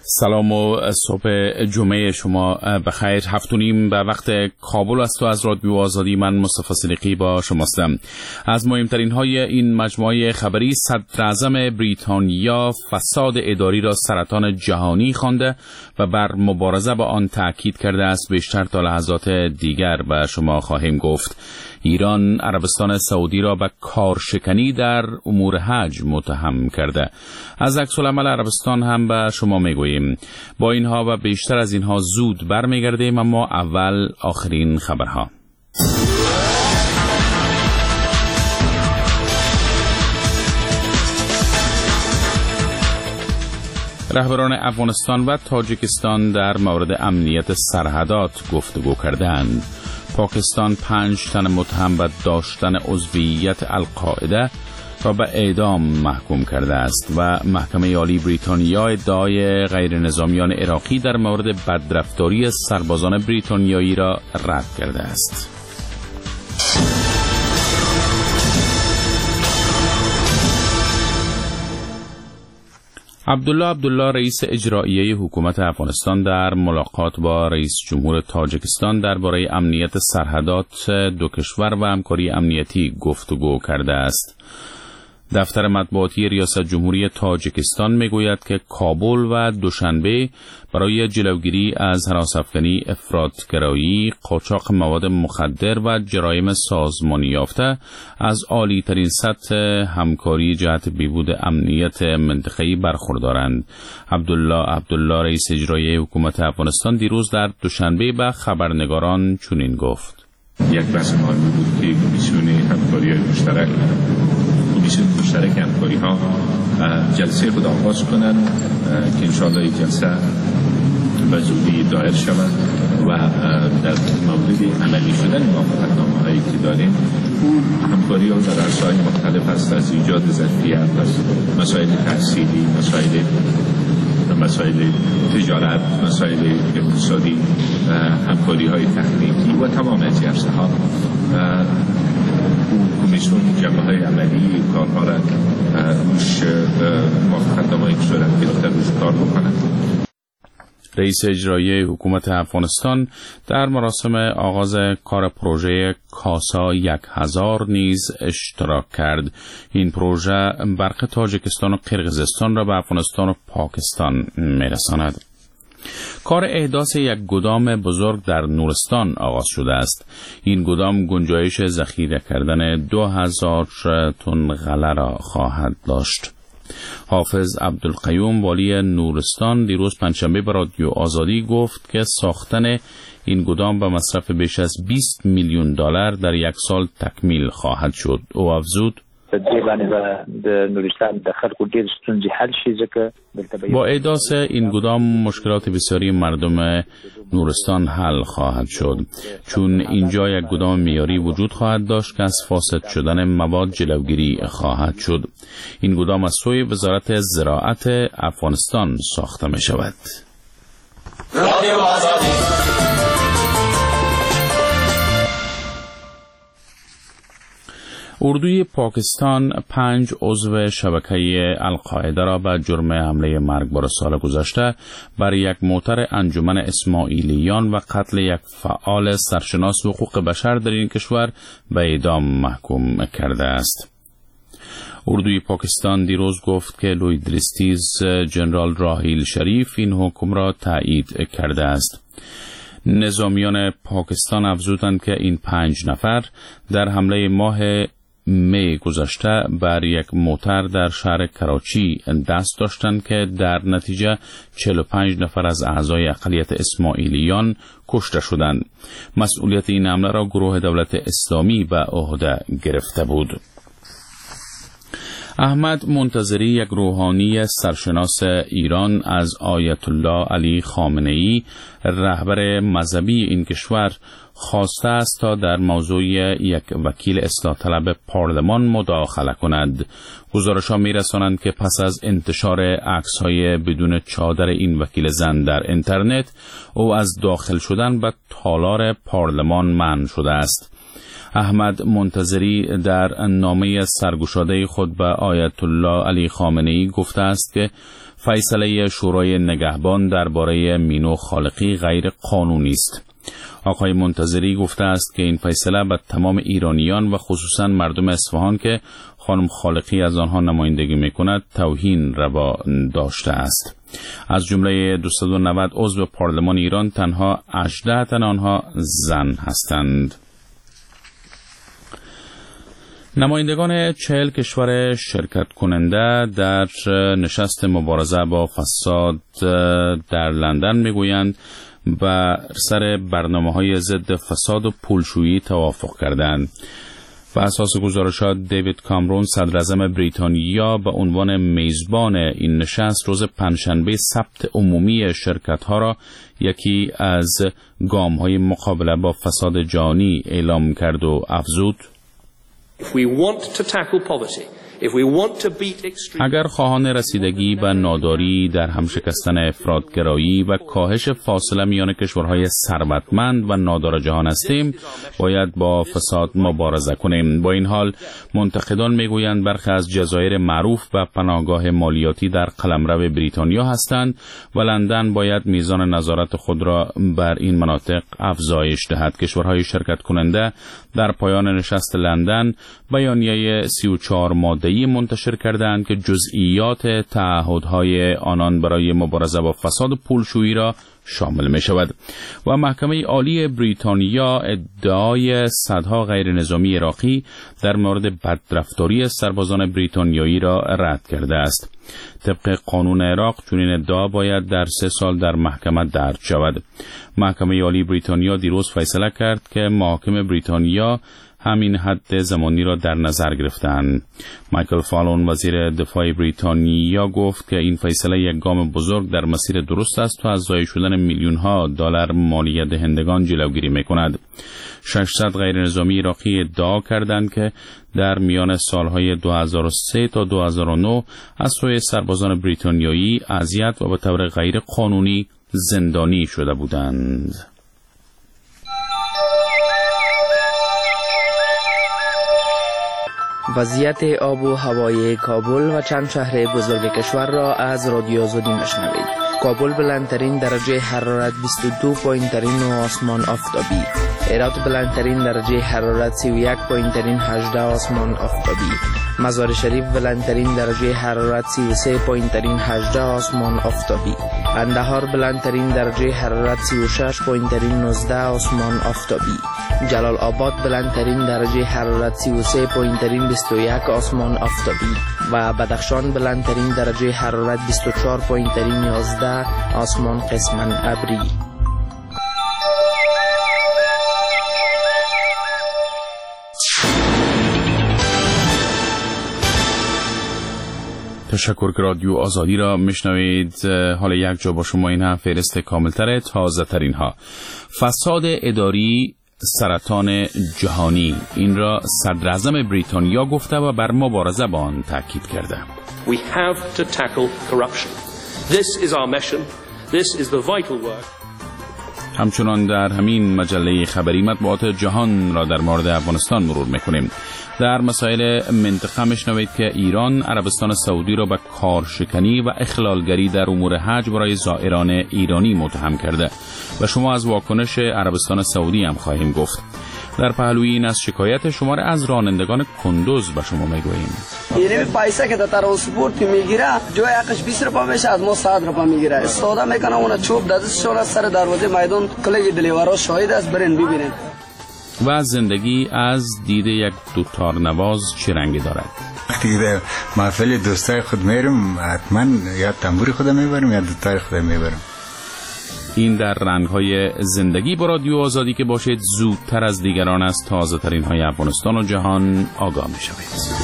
سلام و صبح جمعه شما بخیر. 7:30 به وقت کابل است و از رادیو آزادی من مصطفی صدیقی با شماستم. از مهمترین های این مجموعه خبری، صدر اعظم بریتانیا فساد اداری را سرطان جهانی خوانده و بر مبارزه با آن تاکید کرده است. بیشتر تا لحظات دیگر به شما خواهیم گفت. ایران عربستان سعودی را به کارشکنی در امور حج متهم کرده. از عکس‌العمل عربستان هم به شما میگوییم. با اینها و بیشتر از اینها زود برمیگردیم، اما اول آخرین خبرها. رهبران افغانستان و تاجیکستان در مورد امنیت سرحدات گفتگو کردند. پاکستان 5 تن متهم به داشتن عضویت القاعده را به اعدام محکوم کرده است و محکمه عالی بریتانیا ادعای غیر نظامیان عراقی در مورد بدرفتاری سربازان بریتانیایی را رد کرده است. عبدالله رئیس اجراییه حکومت افغانستان در ملاقات با رئیس جمهور تاجیکستان درباره امنیت سرحدات دو کشور و همکاری امنیتی گفتگو کرده است. دفتر مطبوعاتی ریاست جمهوری تاجیکستان میگوید که کابل و دوشنبه برای جلوگیری از هراس‌افکنی افراط‌گرایی، قاچاق مواد مخدر و جرایم سازمانی یافته از عالی ترین سطح همکاری جهت بهبود امنیت منطقه‌ای برخوردارند. عبدالله رئیس اجرایی حکومت افغانستان دیروز در دوشنبه به خبرنگاران چنین گفت: یک بحث مهمی بود که کمیسیون همکاری مشترک همکاری ها جلسه خود آغاز کنند که انشاءالله این جلسه به زودی دایر شود و در مورد عملی شدن موافقتنامه هایی که داریم او همکاری ها در عرصه‌های مختلف است، از ایجاد ظرفیت، از مسائل تحصیلی، مسائل تجارت، مسائل اقتصادی، همکاری های تکنیکی و تمام از عرصه ها. کمیسیون جنبه‌های عملی کارها را روش موافقتنامه‌ای که صورت گرفته روش کار بکنند. رئیس اجرایی حکومت افغانستان در مراسم آغاز کار پروژه کاسا 1000 نیز اشتراک کرد. این پروژه برق تاجیکستان و قرقیزستان را به افغانستان و پاکستان میرساند. کار احداث یک گدام بزرگ در نورستان آغاز شده است. این گدام گنجایش ذخیره کردن 2000 تن غله را خواهد داشت. حافظ عبدالقیوم والی نورستان دیروز پنجشنبه به رادیو آزادی گفت که ساختن این گدام به مصرف بیش از 20 میلیون دلار در یک سال تکمیل خواهد شد. او افزود: با احداث این گدام مشکلات بسیاری مردم نورستان حل خواهد شد، چون اینجا یک گدام معیاری وجود خواهد داشت که از فاسد شدن مواد جلوگیری خواهد شد. این گدام از سوی وزارت زراعت افغانستان ساخته می شود. اردوی پاکستان 5 عضو شبکه القاعده را به جرم حمله مرگبار سال گذشته بر یک موتر انجمن اسماعیلیان و قتل یک فعال سرشناس حقوق بشر در این کشور به اعدام محکوم کرده است. اردوی پاکستان دیروز گفت که لوید ریستیز جنرال راحیل شریف این حکم را تایید کرده است. نظامیان پاکستان افزودند که این 5 نفر در حمله ماه می گذشته بر یک موتر در شهر کراچی دست داشتند که در نتیجه 45 نفر از اعضای اقلیت اسماعیلیان کشته شدند. مسئولیت این حمله را گروه دولت اسلامی به عهده گرفته بود. احمد منتظری، یک روحانی سرشناس ایران، از آیت الله علی خامنه‌ای رهبر مذهبی این کشور خواسته است تا در موضوع یک وکیل اصلاح طلب پارلمان مداخله کند. گزارش‌ها می‌رسانند که پس از انتشار عکس‌های بدون چادر این وکیل زن در اینترنت، او از داخل شدن به تالار پارلمان منع شده است. احمد منتظری در نامه سرگشاده خود به آیت الله علی خامنه‌ای گفته است که فیصله شورای نگهبان درباره مینو خالقی غیر قانونی است. آقای منتظری گفته است که این فیصله به تمام ایرانیان و خصوصا مردم اصفهان که خانم خالقی از آنها نمایندگی میکند توهین روا داشته است. از جمله 290 عضو پارلمان ایران تنها 18 تن آنها زن هستند. نمایندگان 40 کشور شرکت کننده در نشست مبارزه با فساد در لندن میگویند و سر برنامه‌های ضد فساد و پولشویی توافق کردند. و اساس گزارشات دیوید کامرون صدراعظم بریتانیا به عنوان میزبان این نشست روز پنجشنبه ثبت عمومی شرکت‌ها را یکی از گام‌های مقابله با فساد جهانی اعلام کرد و افزود: اگر خواهان رسیدگی به ناداری، در هم شکستن افراطگرایی و کاهش فاصله میان کشورهای ثروتمند و نادار جهان هستیم، باید با فساد مبارزه کنیم. با این حال منتقدان میگویند برخی از جزایر معروف به پناهگاه مالیاتی در قلمرو بریتانیا هستند و لندن باید میزان نظارت خود را بر این مناطق افزایش دهد. کشورهای شرکت کننده در پایان نشست لندن بیانیه 34 ماده‌ای منتشر کردند که جزئیات تعهدهای آنان برای مبارزه با فساد و پولشویی را شامل می شود. و محکمه عالی بریتانیا ادعای صدها غیر نظامی عراقی در مورد بدرفتاری سربازان بریتانیایی را رد کرده است. طبق قانون عراق چنین ادعا باید در 3 سال در محکمه درج شود. محکمه عالی بریتانیا دیروز فیصله کرد که محاکم بریتانیا همین حد زمانی را در نظر گرفتند. مایکل فالون وزیر دفاع بریتانیا گفت که این فیصله یک گام بزرگ در مسیر درست است و از ضایع شدن میلیون‌ها دلار مالیه دهندگان جلوگیری می‌کند. 600 غیر نظامی عراقی ادعا کردند که در میان سالهای 2003 تا 2009 از سوی سربازان بریتانیایی اذیت و به طور غیر قانونی زندانی شده بودند. وضعیت آب و هوای کابل و چند شهر بزرگ کشور را از رادیو آزادی میشنوید. کابل بلندترین درجه حرارت 22 پایین ترین و آسمان آفتابی. هرات بلندترین درجه حرارت 31 پایین ترین 18 آسمان آفتابی. مزار شریف بلندترین درجه حرارت 33 پایین ترین 18 آسمان آفتابی. اندهار بلندترین درجه حرارت 36 پایین ترین 19 آسمان آفتابی. جلال آباد بلندترین درجه حرارت 33 پایین ترین 21 آسمان آفتابی و بدخشان بلندترین درجه حرارت 24 پایین ترین 11 آسمان قسماً ابری. تشکر که رادیو آزادی را میشنوید. حالا یک جا با شما این هم فهرست کاملتر تازه ترین ها. فساد اداری سرطان جهانی، این را صدراعظم بریتانیا گفته و بر مبارزه با آن تاکید کرده. We have to tackle corruption. This is our mission. This is the vital work. همچنان در همین مجله خبری مطبوعات جهان را در مورد افغانستان مرور میکنیم. در مسائل منطقه میشنوید که ایران عربستان سعودی را به کارشکنی و اخلالگری در امور حج برای زائران ایرانی متهم کرده و شما از واکنش عربستان سعودی هم خواهیم گفت. در پهلوی این از شکایت شماره از رانندگان کندوز به شما میگوییم. یعنی پیسه که در ترانسپورت میگیره جای حقش 20 روپیه میشه، از ما 100 روپیه میگیره. استفاده میکنه اون چوب دستشون از سر دروازه میدان کلی دلیورا شاهد است، برین ببینید. و زندگی از دید یک دوتارنواز چه رنگی دارد؟ وقتی در محفل دوستای خود میرم حتما یا تنبوری خودم میبرم یا دوتار خودم میبرم. این در رنگ‌های زندگی با رادیو آزادی که باشید زودتر از دیگران از تازه ترین های افغانستان و جهان آگاه میشوید.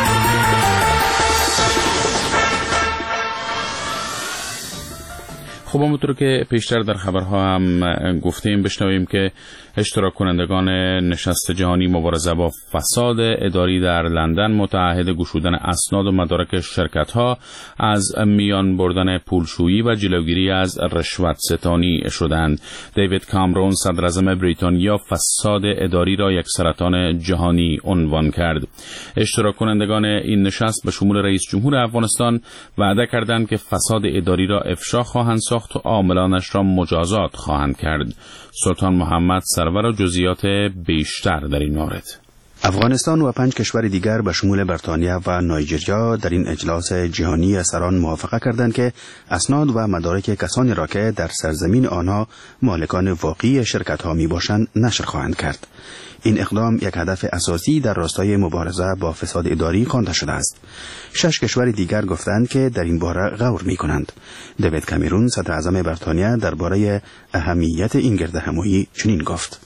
خب خب همونطور که پیشتر در خبرها هم گفتیم، بشنویم که اشتراک کنندگان نشست جهانی مبارزه با فساد اداری در لندن متعهد گشودن اسناد و مدارک شرکت‌ها، از میان بردن پولشویی و جلوگیری از رشوت ستانی شدند. دیوید کامرون صدراعظم بریتانیا فساد اداری را یک سرطان جهانی عنوان کرد. اشتراک کنندگان این نشست به شمول رئیس جمهور افغانستان وعده کردند که فساد اداری را افشا خواهند ساخت و عاملانش را مجازات خواهند کرد. سلطان محمد سرور و جزئیات بیشتر در این مورد. افغانستان و 5 کشور دیگر به شمول بریتانیا و نایجریا در این اجلاس جهانی سران موافقه کردند که اسناد و مدارک کسانی را که در سرزمین آنها مالکان واقعی شرکت‌ها میباشند نشر خواهند کرد. این اقدام یک هدف اساسی در راستای مبارزه با فساد اداری خوانده شده است. 6 کشور دیگر گفتند که در این باره غور می‌کنند. دیوید کامرون صدراعظم بریتانیا درباره اهمیت این گردهمایی چنین گفت: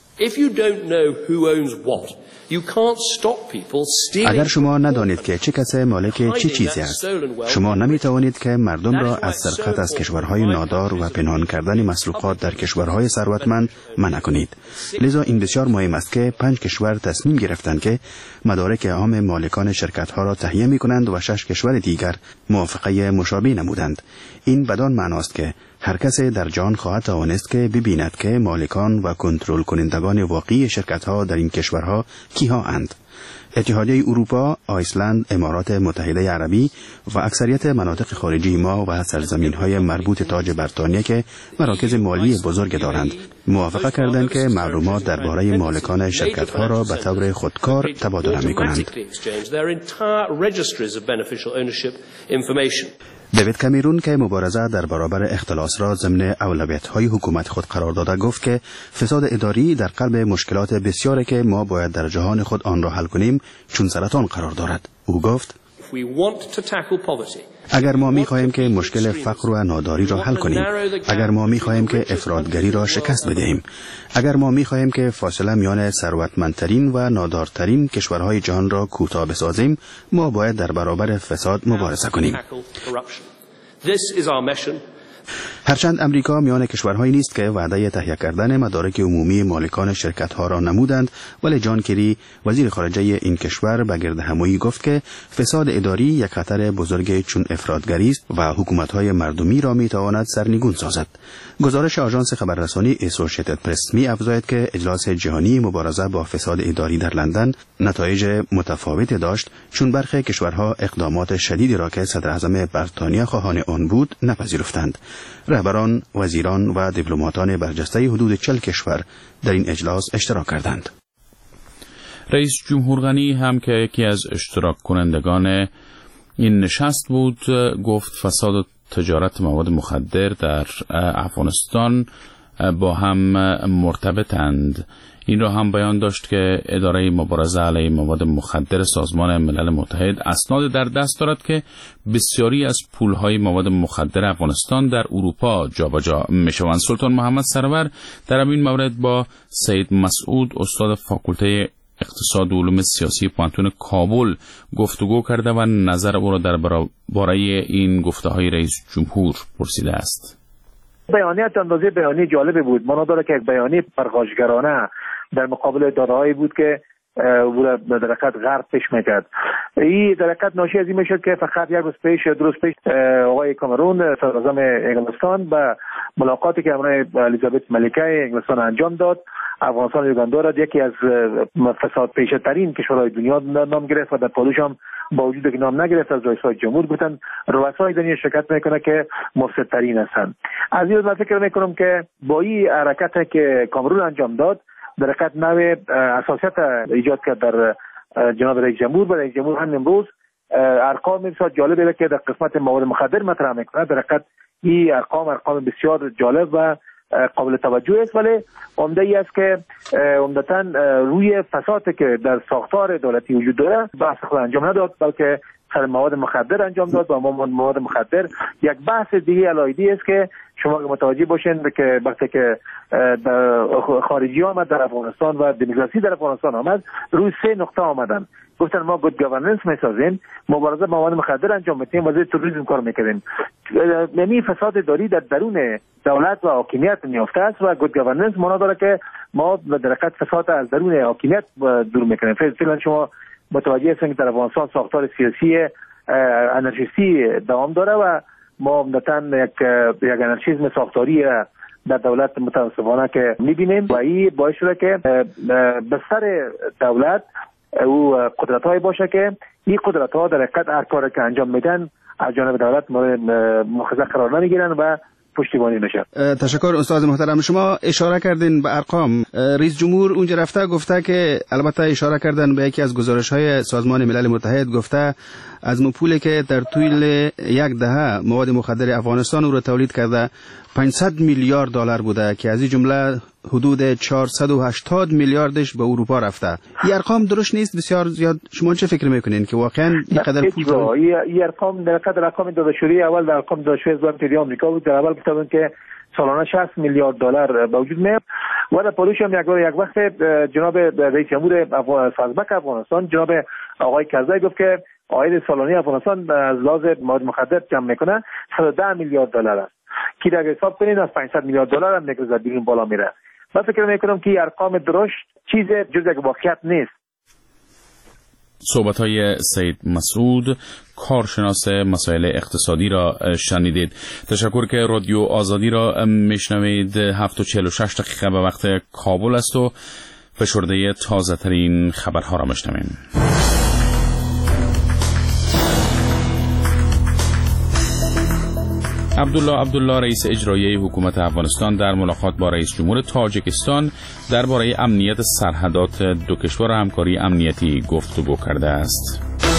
اگر شما ندانید که چه کسی مالک چه چیزی است، شما نمی توانید که مردم را از سرقت از کشورهای نادار و پنهان کردن مسروقات در کشورهای ثروتمند منع کنید. لذا این بسیار مهم است که 5 کشور تصمیم گرفتند که مدارک عام مالکان شرکت‌ها را تهیه می‌کنند و 6 کشور دیگر موافقه مشابه نمودند. این بدان معناست که هر کسی در جهان خواهد توانست که ببیند که مالکان و کنترل کنندگان واقعی شرکت‌ها در این کشورها کیها اند. اتحادیه اروپا، آیسلند، امارات متحده عربی و اکثریت مناطق خارجی ما و سرزمین‌های مربوط تاج بریتانیا که مراکز مالی بزرگ دارند، موافقه کردند که معلومات درباره مالکان شرکت‌ها را به طور خودکار تبادله می‌کنند. دیوید کامرون که مبارزه در برابر اختلاس را ضمن اولویت‌های حکومت خود قرار داده گفت که فساد اداری در قلب مشکلات بسیاری که ما باید در جهان خود آن را حل کنیم چون سرطان قرار دارد. او گفت: اگر ما می‌خواهیم که مشکل فقر و ناداری را حل کنیم، اگر ما می‌خواهیم که افراطگری را شکست بدهیم، اگر ما می‌خواهیم که فاصله میان ثروتمندترین و نادارترین کشورهای جهان را کوتاه بسازیم، ما باید در برابر فساد مبارزه کنیم. هرچند امریکا میان کشورهایی نیست که وعده تهیه کردن مدارک عمومی مالکان شرکت‌ها را نمودند، ولی جان کری وزیر خارجه این کشور به گردهمایی گفت که فساد اداری یک خطر بزرگ چون افراطگری است و حکومت‌های مردمی را می‌تواند سرنگون سازد. گزارش آژانس خبررسانی اسوسییتد پرس می‌افزاید که اجلاس جهانی مبارزه با فساد اداری در لندن نتایج متفاوتی داشت، چون برخی کشورها اقدامات شدیدی را که صدراعظم بریتانیا خواهان آن بود نپذیرفتند. رهبران، وزیران و دیپلماتان برجسته حدود 40 کشور در این اجلاس اشتراک کردند. رئیس جمهور غنی هم که یکی از اشتراک کنندگان این نشست بود، گفت فساد و تجارت مواد مخدر در افغانستان با هم مرتبطند. این را هم بیان داشت که اداره مبارزه علیه مواد مخدر سازمان ملل متحد اسناد در دست دارد که بسیاری از پولهای مواد مخدر افغانستان در اروپا جابجا میشوند. سلطان محمد سرور در این مورد با سید مسعود استاد فاکولته اقتصاد و علوم سیاسی پانتون کابل گفتگو کرده و نظر او را درباره این گفته‌های رئیس جمهور پرسیده است. بیانیه اندازه بیانیه جالبی بود. مانا داره که یک بیانیه پرخاشگرانه در مقابل داده‌هایی بود که در حقیقت غرب پیش میکرد. این در حقیقت ناشی از این میشد که فقط یک روز پیش آقای کامرون صدراعظم انگلستان به ملاقاتی که همراه الیزابت ملکه انگلستان انجام داد، افغانستان یوگاندا را یکی از فساد پیشترین کشورهای دنیا نام گرفت و در پالوش هم با وجود که نام نگرفت از رئیس جمهور گفتن رؤسای دنیا شرکت میکنه که مفسدترین هستند. از این من فکر میکنم که با این حرکت که کامرون انجام داد در حقیقت نوع اساسیت ایجاد کرد در جناب رئیس جمهور و رئیس جمهور هم امروز ارقام بسیار جالبه که در قسمت مواد مخدر مطرح میکنه. در حقیقت این ارقام بسیار جالب و قابل توجه است، ولی عمده ای است که عمدتاً روی فسادی که در ساختار دولتی وجود داره بحث خود انجام نداد، بلکه سر مواد مخدر انجام داد و مواد مخدر یک بحث دیگه علایدی است که شما متوجه باشین که وقتی که خارجی آمد در افغانستان و دموکراسی در افغانستان آمد روی 3 نقطه آمدن. گفتن ما گود گاورننس میسازیم، مبارزه با مواد مخدر انجام میدیم و ضد تروریسم کار میکنیم. یعنی فساد داری در درون دولت و حاکمیت میافته است و گود گاورننس معنا داره که ما در حقیقت فساد از درون حاکمیت دور میکنیم. فعلا شما متوجه هستین که در افغانستان ساختار سیاسی انارشیستی دوام داره و ما عمدتاً یک انارشیسم ساختاری در دولت متاسفانه که میبینیم و این باعث شده که به سر دولت او قدرت‌های باشه که این قدرت‌ها در حقیقت هر کاری که انجام میدن از جانب دولت مؤاخذه قرار نمیگیرن و پشتیبانی نشه. تشکر استاد محترم. شما اشاره کردین به ارقام. رئیس جمهور اونجا رفته گفته که البته اشاره کردن به یکی از گزارش‌های سازمان ملل متحد، گفته از پولی که در طول یک دهه مواد مخدر افغانستان او را تولید کرده 500 میلیارد دلار بوده که از این جمله حدود 480 میلیاردش به اروپا رفته. این ارقام درست نیست؟ بسیار زیاد. شما چه فکر میکنین که واقعا اینقدر پول؟ این ارقام در حقیقت ارقام داده شده اول در ارقام داده شده از متحده آمریکا بود. در اول گفتن که سالانه 60 میلیارد دلار به وجود میاد و در پاریس هم یک وقت جناب رئیس جمهور سازبک افغانستان جناب آقای کرزی گفت که عاید سالانه افغانستان از لحاظ مواد مخدر جمع میکنه 110 میلیارد دلار است که اگه حساب کنین از 500 میلیارد دلار هم میگذره بیرون بالا میره. من فکر میکنم که ارقام درشت چیز جز یک واقعیت نیست. صحبت‌های سید مسعود کارشناس مسائل اقتصادی را شنیدید. تشکر که رادیو آزادی را میشنوید. 7:46 دقیقه به وقت کابل است و فشرده تازه ترین خبرها را میشنویم. عبدالله رئیس اجرایی حکومت افغانستان در ملاقات با رئیس جمهور تاجیکستان درباره امنیت سرحدات دو کشور و همکاری امنیتی گفتگو کرده است.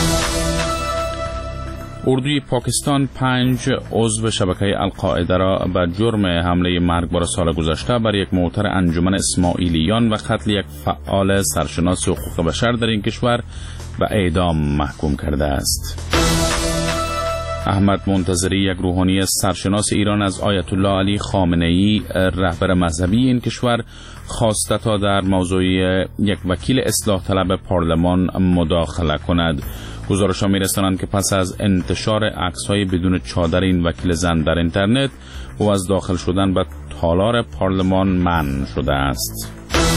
اردوی پاکستان 5 عضو شبکه القاعده را به جرم حمله مرگبار سال گذشته بر یک موتر انجمن اسماعیلیان و قتل یک فعال سرشناس حقوق بشر در این کشور به اعدام محکوم کرده است. احمد منتظری، یک روحانی سرشناس ایران، از آیت الله علی خامنه‌ای رهبر مذهبی این کشور خواسته تا در موضوع یک وکیل اصلاح طلب پارلمان مداخله کند. گزارش‌ها می‌رسانند که پس از انتشار عکس‌های بدون چادر این وکیل زن در اینترنت، او از داخل شدن به تالار پارلمان منع شده است.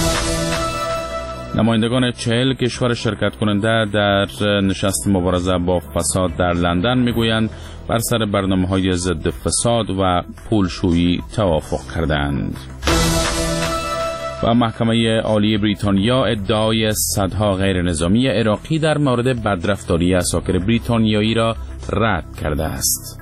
نمایندگان 40 کشور شرکت کننده در نشست مبارزه با فساد در لندن میگویند بر سر برنامه‌های ضد فساد و پولشویی توافق کردند. و محکمه عالی بریتانیا ادعای صدها غیر نظامی عراقی در مورد بدرفتاری عساکر بریتانیایی را رد کرده است.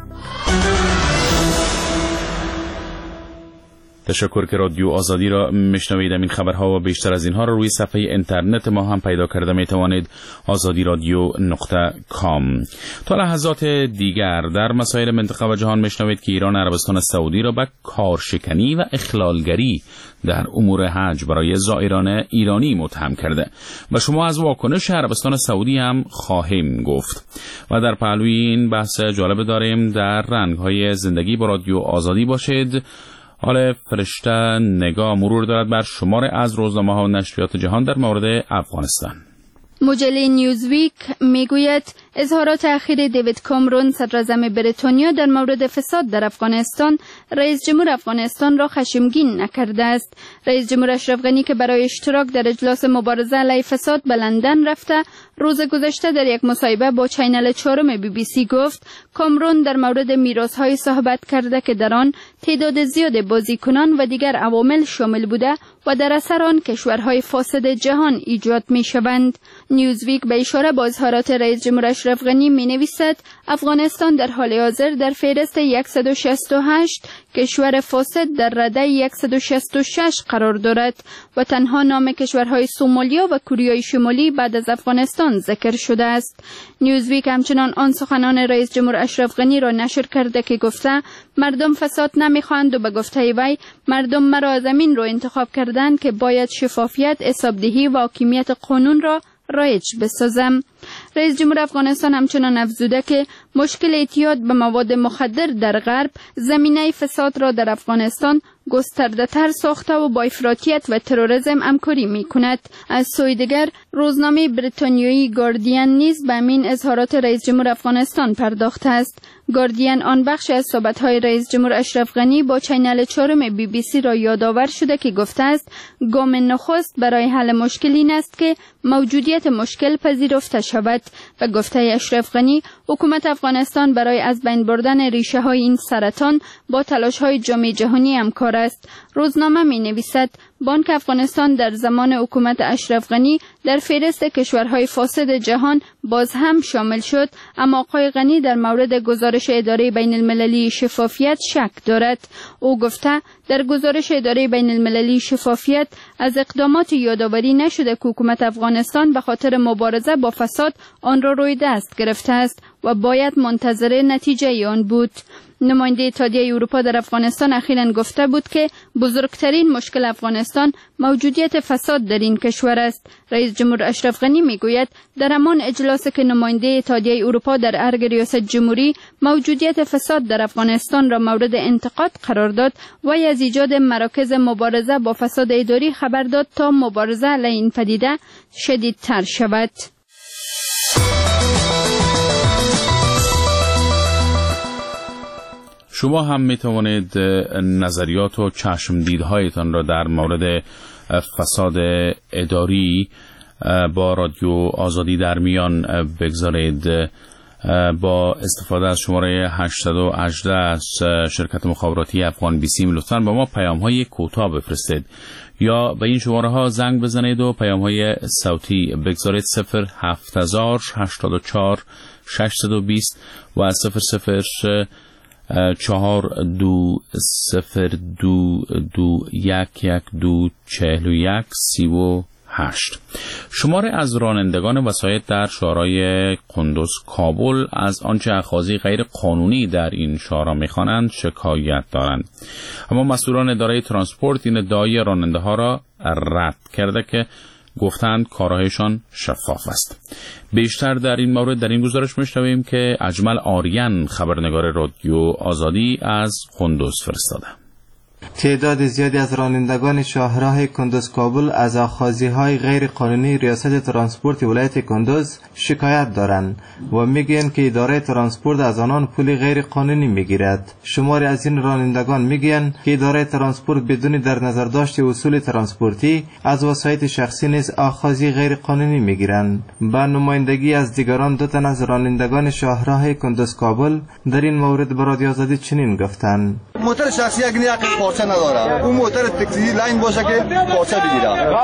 تشکر که رادیو آزادی را میشنوید. این خبرها و بیشتر از اینها را روی صفحه اینترنت ما هم پیدا کرده میتوانید azadi.radio.com. تا لحظات دیگر در مسائل منطقه و جهان میشنوید که ایران عربستان سعودی را به کارشکنی و اخلالگری در امور حج برای زائران ایرانی متهم کرده و شما از واکنش عربستان سعودی هم خواهیم گفت. و در پهلوی این بحث جالب داریم در رنگ‌های زندگی با رادیو آزادی باشید. حال فرشته نگاه مرور دارد بر شمار از روزنامه‌ها و نشریات جهان در مورد افغانستان. مجله نیوزویک میگوید اظهارات اخیر دیوید کامرون صدراعظم بریتانیا در مورد فساد در افغانستان رئیس جمهور افغانستان را خشمگین نکرده است. رئیس جمهور اشرف غنی که برای اشتراک در اجلاس مبارزه علیه فساد به لندن رفته، روز گذشته در یک مصاحبه با چینل 4 BBC گفت کامرون در مورد میراث‌های صحبت کرده که در آن تعداد زیاد بازیکنان و دیگر عوامل شامل بوده و در اثر آن کشورهای فاسد جهان ایجاد می‌شوند. نیوزویک به اشاره با اظهارات رئیس جمهور اشرف غنی می‌نویسد افغانستان در حال حاضر در فهرست 168 کشور فاسد در رده 166 قرار دارد و تنها نام کشورهای سومالیا و کره شمالی بعد از افغانستان ذکر شده است. نیوزویک همچنان آن سخنان رئیس جمهور اشرف غنی را نشر کرده که گفته مردم فساد نمیخواهند و به گفته وی مردم مرا از این رو انتخاب کردند که باید شفافیت، حسابدهی و حاکمیت قانون را رایج بسازم. رئیس جمهور افغانستان همچنان افزوده که مشکل اعتیاد به مواد مخدر در غرب زمینه فساد را در افغانستان گسترده تر ساخته و با افراطیت و تروریسم همکاری می کند. از سوی دیگر روزنامه بریتانیایی گاردین نیز به همین اظهارات رئیس جمهور افغانستان پرداخته است. گاردین آن بخش از صحبت‌های رئیس جمهور اشرف غنی با چینل 4 BBC را یادآور شده که گفته است گام نخست برای حل مشکل این است که موجودیت مشکل پذیرفته شود. و گفته اشرف غنی حکومت افغانستان برای از بین بردن ریشه های این سرطان با تلاش های جامعه جهانی همکار است. روزنامه می نویسد بانک افغانستان در زمان حکومت اشرف غنی در فهرست کشورهای فاسد جهان باز هم شامل شد، اما آقای غنی در مورد گزارش اداره بین المللی شفافیت شک دارد. او گفته در گزارش اداره بین المللی شفافیت از اقدامات یادآوری نشده که حکومت افغانستان به خاطر مبارزه با فساد آن را روی دست گرفته است و باید منتظر نتیجه آن بود. نماینده اتحادیه اروپا در افغانستان اخیراً گفته بود که بزرگترین مشکل افغانستان موجودیت فساد در این کشور است. رئیس جمهور اشرف غنی میگوید در همان اجلاسی که نماینده اتحادیه اروپا در ارگ ریاست جمهوری موجودیت فساد در افغانستان را مورد انتقاد قرار داد و از ایجاد مراکز مبارزه با فساد اداری خبر داد تا مبارزه علیه این پدیده شدیدتر شود. شما هم می توانید نظریات و چشمدیدهایتان را در مورد فساد اداری با رادیو آزادی در میان بگذارید. با استفاده از شماره 818 از شرکت مخابراتی افغان بیسیم لطفاً با ما پیام‌های کوتاه بفرستید یا به این شماره ها زنگ بزنید و پیام‌های صوتی بگذارید 07084 620 و از 00221124138. شماره از رانندگان وسایط در شهرهای قندوز کابل از آنچه اخاذی غیر قانونی در این شهرها می‌خوانند شکایت دارند، اما مسئولان اداره ترانسپورت این ادعای راننده ها را رد کرده که گفتند کارهایشان شفاف است. بیشتر در این مورد در این گزارش میشنویم که اجمل آریان خبرنگار رادیو آزادی از قندوز فرستاده. تعداد زیادی از رانندگان شاهراه کندوز کابل از آخاذی‌های غیر قانونی ریاست ترانسپورت ولایت کندوز شکایت دارند و میگویند که اداره ترانسپورت از آنان پول غیر قانونی میگیرد. شماری از این رانندگان میگویند که اداره ترانسپورت بدون در نظر داشت اصول ترانسپورتی از وسایط شخصی نیز آخاذی غیر قانونی میگیرند. با نمایندگی از دیگران دو تن از رانندگان شاهراه کندوز کابل در این مورد به رادیو آزادی چنین گفتند: موتور شخصی پارچه نداره، اون موتور تاکسی لاین باشه که پارچه بگیره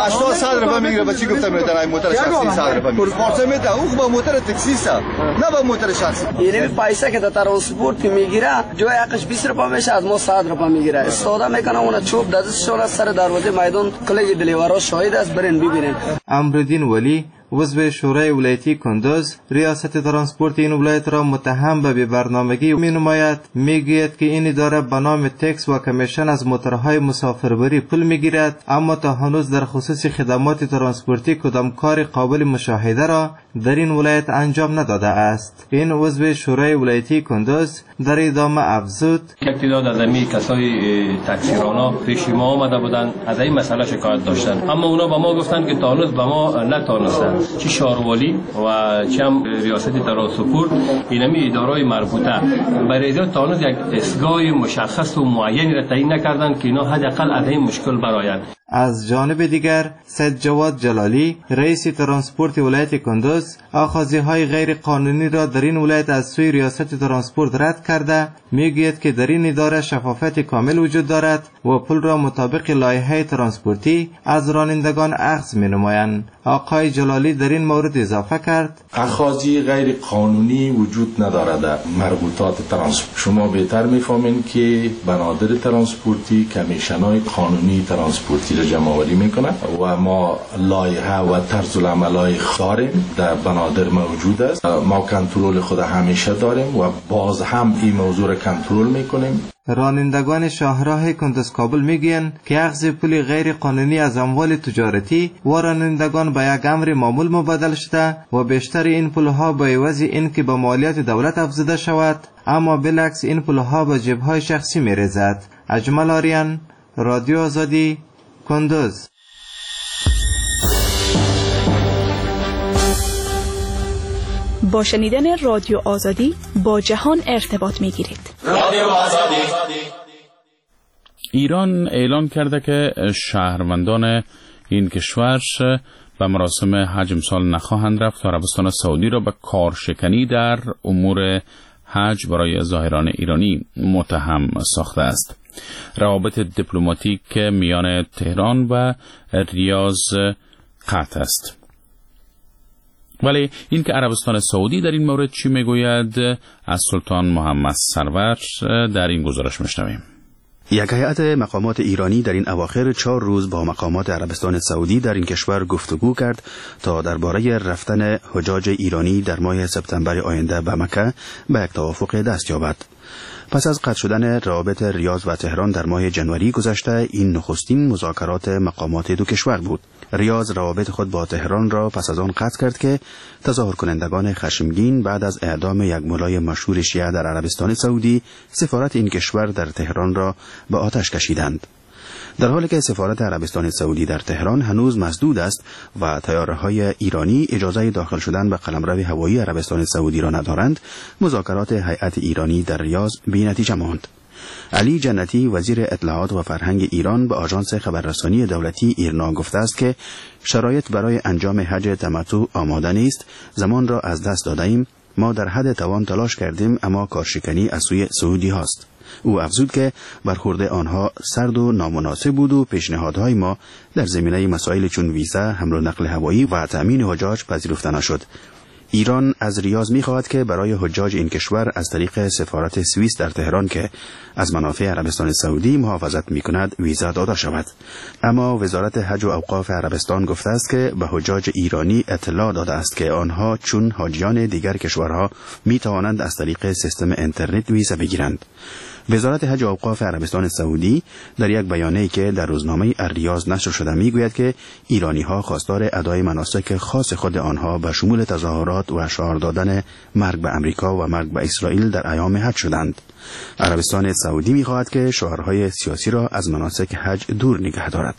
80 روپیه میگیره. بچی گفتم میتونه موتور شخصی 100 روپیه میگیره پارچه میده. اون با موتور تاکسی است نه با موتور شخصی. یعنی پیسه که در ترانسپورت میگیره جای حقش 20 روپیه میشه از ما 100 روپیه میگیره. استفاده میکنه اون چوب دستشون از سر دروازه میدان کلیگ دلیورا شاهد است، برین ببینید. امرالدین ولی عضو شورای ولایتی کندوز ریاست ترانسپورت این ولایت را متهم به بی‌برنامگی می‌نماید. میگوید که این اداره به نام تکس و کمیشن از موتورهای مسافربری پول میگیرد، اما تا هنوز در خصوص خدمات ترانسپورتی کدام کار قابل مشاهده را در این ولایت انجام نداده است. این عضو شورای ولایتی کندوز در ادامه افزود: یک تعداد از امی کسای تاکسیرانا پیش ما آمده بودند، از این مسئله شکایت داشتند، اما اونا به ما گفتند که تا هنوز به ما نتانستند چی شهروالی و چه هم ریاست ترانسپورت اینمی ادارای مربوطه برای ازای تا هنوز یک اسگاه مشخص و معینی را تعیین نکردند که اینا حداقل از این مشکل برآیند. از جانب دیگر سید جواد جلالی رئیس ترانسپورت ولایت کندوز آخاذی‌های غیر قانونی را در این ولایت از سوی ریاست ترانسپورت رد کرده میگوید که در این اداره شفافیت کامل وجود دارد و پول را مطابق لایحه ترانسپورتی از رانندگان اخذ می‌نمایند. آقای جلالی در این مورد اضافه کرد: اخاذی غیر قانونی وجود ندارد در مربوطات ترانسپورت. شما بهتر می‌فهمید که بنادر ترانسپورتی کمیشن‌های قانونی ترانسپورتی نتیجه جمع‌آوری میکنه و ما لایحه و طرز العمل‌های داریم در بنادر موجود است. ما کنترل خود همیشه داریم و باز هم این موضوع را کنترل میکنیم. رانندگان شاهراه کندوز کابل میگویند که اخذ پول غیر قانونی از اموال تجارتی و رانندگان به یک امر معمول مبادل شده و بیشتر این پولها به عوض این که به مالیات دولت افزوده شود، اما بالعکس این پولها به جیب‌های شخصی میریزد. اجمل آریان، رادیو آزادی، کندوز. با شنیدن رادیو آزادی با جهان ارتباط میگیرید. رادیو آزادی. ایران اعلان کرده که شهروندان این کشور به مراسم حج امسال نخواهند رفت و عربستان سعودی را به کارشکنی در امور حج برای ظاهران ایرانی متهم ساخته است. روابط دیپلماتیک میان تهران و ریاض قطع است. ولی این که عربستان سعودی در این مورد چی میگوید از سلطان محمد سرور در این گزارش میشنویم. یک هیئت مقامات ایرانی در این اواخر 4 روز با مقامات عربستان سعودی در این کشور گفتگو کرد تا درباره رفتن حجاج ایرانی در ماه سپتامبر آینده به مکه به یک توافق دست یابد. پس از قطع شدن روابط ریاض و تهران در ماه جنوری گذشته، این نخستین مذاکرات مقامات دو کشور بود. ریاض روابط خود با تهران را پس از آن قطع کرد که تظاهر کنندگان خشمگین بعد از اعدام یک ملای مشهور شیعه در عربستان سعودی سفارت این کشور در تهران را به آتش کشیدند. در حالی که سفارت عربستان سعودی در تهران هنوز مسدود است و طیاره‌های ایرانی اجازه داخل شدن به قلمرو هوایی عربستان سعودی را ندارند، مذاکرات هیئت ایرانی در ریاض بی‌نتیجه ماند. علی جنتی وزیر اطلاعات و فرهنگ ایران به آژانس خبررسانی دولتی ایرنا گفته است که شرایط برای انجام حج تمتع آماده نیست، زمان را از دست داده‌ایم، ما در حد توان تلاش کردیم اما کارشکنی از سوی سعودی هاست. او افزود که برخورد آنها سرد و نامناسب بود و پیشنهادهای ما در زمینه مسائل چون ویزا، حمل و نقل هوایی و تأمین حجاج پذیرفته نشد. ایران از ریاض می‌خواهد که برای حجاج این کشور از طریق سفارت سوئیس در تهران که از منافع عربستان سعودی محافظت می‌کند ویزا داده شود. اما وزارت حج و اوقاف عربستان گفته است که به حجاج ایرانی اطلاع داده است که آنها چون حاجیان دیگر کشورها می‌توانند از طریق سیستم اینترنت ویزا بگیرند. وزارت حج و اوقاف عربستان سعودی در یک بیانیه‌ای که در روزنامه الریاض نشر شده میگوید که ایرانی‌ها خواستار ادای مناسک خاص خود آنها به شمول تظاهرات و شعار دادن مرگ به امریکا و مرگ به اسرائیل در ایام حج شدند. عربستان سعودی می‌خواهد که شعارهای سیاسی را از مناسک حج دور نگه دارد.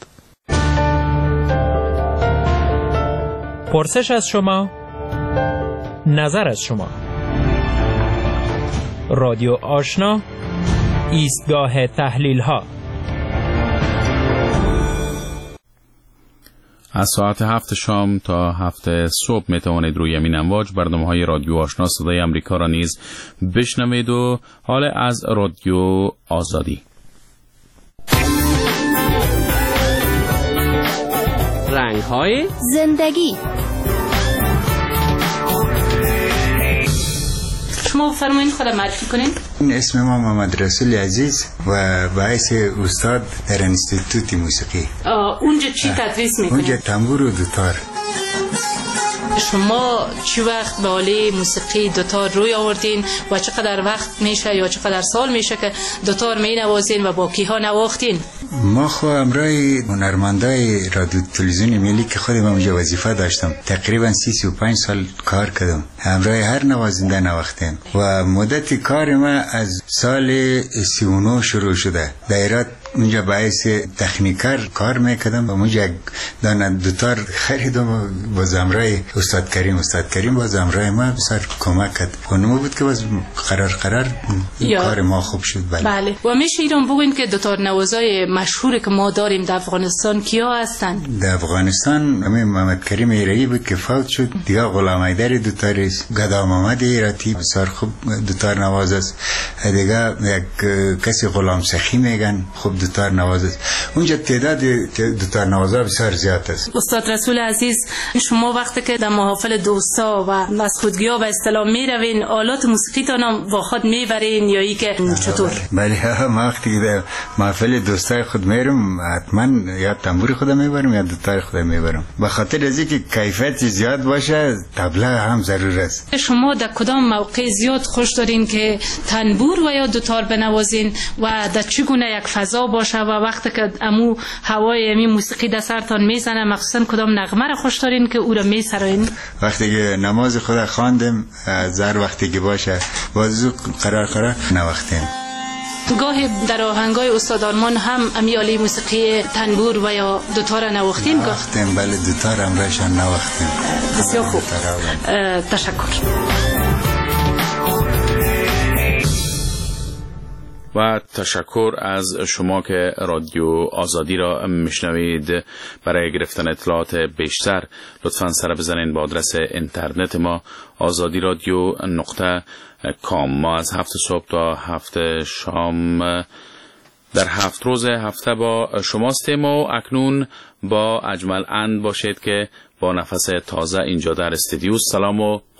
پرسش از شما، نظر از شما. رادیو آشنا، ایستگاه تحلیل ها. از ساعت 7 شام تا 7 صبح می توانید روی همین امواج برنامه‌های رادیو آشنا صدای امریکا را نیز بشنوید و حال از رادیو آزادی. رنگ‌های زندگی. شما فرمایید خودم معرفی کنین. اسم ما محمد رسول عزیز و باعث استاد در انستیتوت موسیقی. اونجا چی تدریس میکنید؟ اونجا تنبور و دوتار. شما چی وقت به حاله موسیقی دوتار روی آوردین و چقدر وقت میشه یا چقدر سال میشه که دوتار می نوازین و با کیها نواختین؟ ما خو امرای هنرمندای رادیو تلویزیون ملی که خودم اونجا وظیفه داشتم تقریبا 35 سال کار کردم. امرای هر نوازنده نواختیم و مدت کار ما از سال 39 شروع شده. دایرات اونجا باعث تکنیکر کار میکردم و اونجا دانه دوتار خریدم و باز امرای استاد کریم باز امرای ما بسیار کمک کرد و نمو بود که باز قرار کار ما خوب شد. بله. و میشه ایران بگوین که دوتار نوازای مشهوری که ما داریم در افغانستان کیا هستن؟ در افغانستان محمد کریم ایرایی بود که فوت شد، دیگه غلام حیدر دوتاری است، گدا محمد ایراتی بسیار خوب دوتار نواز است، دیگه یک کسی غلام سخی میگن خوب دوتار نواز است. اونجا تعداد دوتار نوازا بسیار زیاد است. استاد رسول عزیز، شما وقتی که در محافل دوستا و از خودگی‌ها به اصطلاح میروین آلات موسیقی تان با خود میبرین یا ای که چطور؟ بله، ما وقتی که در محافل دوستای خود میرم حتما یا تنبور خودم میبرم یا دوتار خودم میبرم. به خاطر از اینکه کیفیت زیاد باشه تبله هم ضرور است. شما در کدام موقع زیاد خوش دارین که تنبور و یا دوتار بنوازین و در چگونه یک فضا باشه و وقتی که امو هوای امی موسیقی در سرتان میزنه مخصوصا کدام نغمه را خوش دارین که او را میسرین؟ وقتی که نماز خدا خواندم زر وقتی که باشه بازو قرار نوختیم. گاهی در آهنگای استاد آرمان هم امی آله موسیقی تنبور و یا دوتار نواختین؟ نواختیم، بله دوتار هم رایشان نواختیم. بسیار خوب، تشکر. و تشکر از شما که رادیو آزادی را میشنوید. برای گرفتن اطلاعات بیشتر لطفاً سر بزنین به آدرس اینترنت ما azadiradio.com. ما از 7 صبح تا 7 شام در 7 روز هفته با شماستیم و اکنون با اجمل اند باشید که با نفس تازه اینجا در استودیو. سلام و